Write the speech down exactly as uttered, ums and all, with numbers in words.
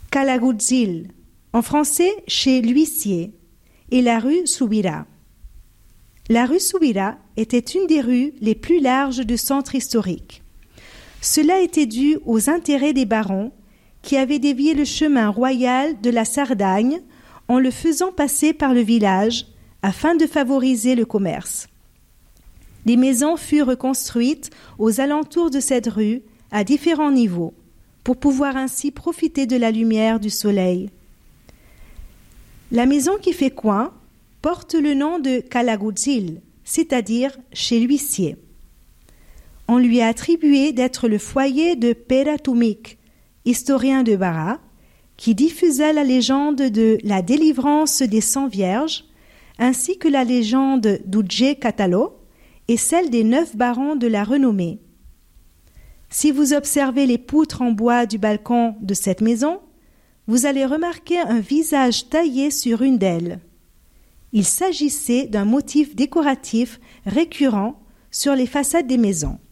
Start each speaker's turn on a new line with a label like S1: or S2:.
S1: Calagutzil, en français chez l'huissier, et la rue Soubira. La rue Soubira était une des rues les plus larges du centre historique. Cela était dû aux intérêts des barons qui avaient dévié le chemin royal de la Sardagne en le faisant passer par le village afin de favoriser le commerce. Des maisons furent reconstruites aux alentours de cette rue à différents niveaux pour pouvoir ainsi profiter de la lumière du soleil. La maison qui fait coin porte le nom de Calagutzil, c'est-à-dire chez l'huissier. On lui a attribué d'être le foyer de Pera Tumik, historien de Bara, qui diffusa la légende de la délivrance des cent vierges, ainsi que la légende d'Udje Katalo et celle des neuf barons de la renommée. Si vous observez les poutres en bois du balcon de cette maison, vous allez remarquer un visage taillé sur une d'elles. Il s'agissait d'un motif décoratif récurrent sur les façades des maisons.